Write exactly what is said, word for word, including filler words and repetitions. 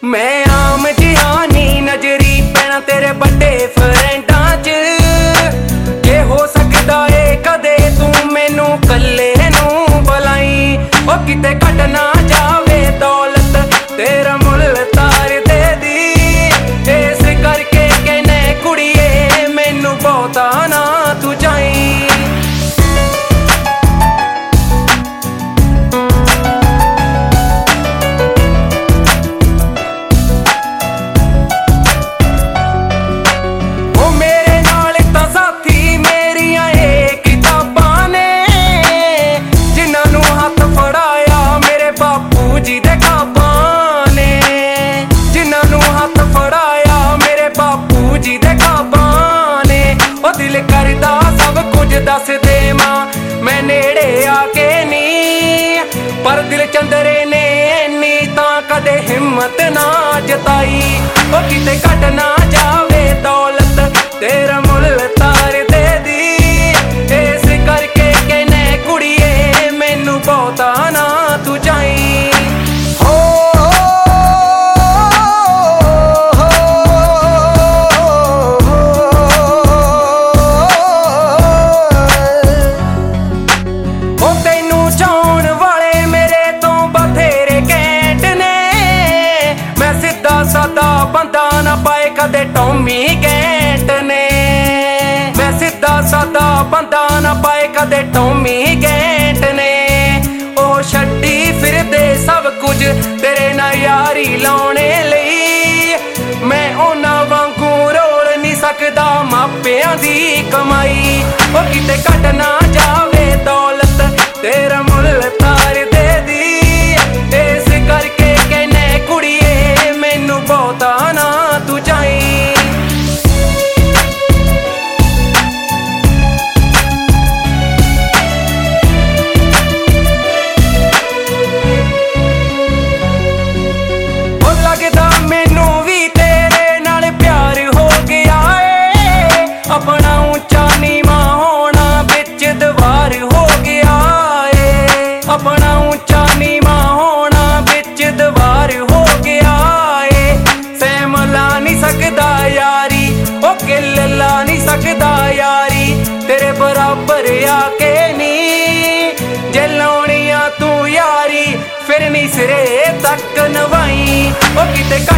मैं आम जिहा नी नजरी पैना तेरे बड़े फ्रेंडा च जे हो सकदा है कदे तू मैनू कल्ले नू बुलाई ओ किते घट ना जावे दौलत तेरा मुल तार दे दी इस करके कहने कुड़िए मैनू बहुता ना तू जाई दिल करदा सब कुछ दस देवां मैं नेड़े आके नी पर दिल चंदरे ने नी तां कदे हिम्मत ना जताई ओ किते घट ना जावे दौलत तेरा मुल तार दे दी इस करके कहने कुड़िए मैनू बहुता ना तू जाई सादा बंदा ना पाए कदे टॉमी गैंट ने मैं सीधा सादा बंदा ना पाए कदे टॉमी गैंट ने ओ छड्डी फिरदे सब कुछ तेरे ना यारी लाने लई मैं उन्हां वांगू रोल नहीं सकदा मापियां दी कमाई ओ किते घट ना जावे दौलत तेरा मुल तार दे दी इस करके कहने कुड़िए मैनू बहुता ना तू जाई ओ लगदा मैनू भी तेरे नाल प्यार हो गया है अपना ऊंचा नीवा होना बिच दीवार हो गया है अपना ऊंचा नीवा होना बिच दीवार हो गया सकदा यारी ओ किल ला नहीं सकदा यारी तेरे बराबर आके नी जे लाउणियां तू यारी फिर नहीं सिरे तक नवाई ओ किते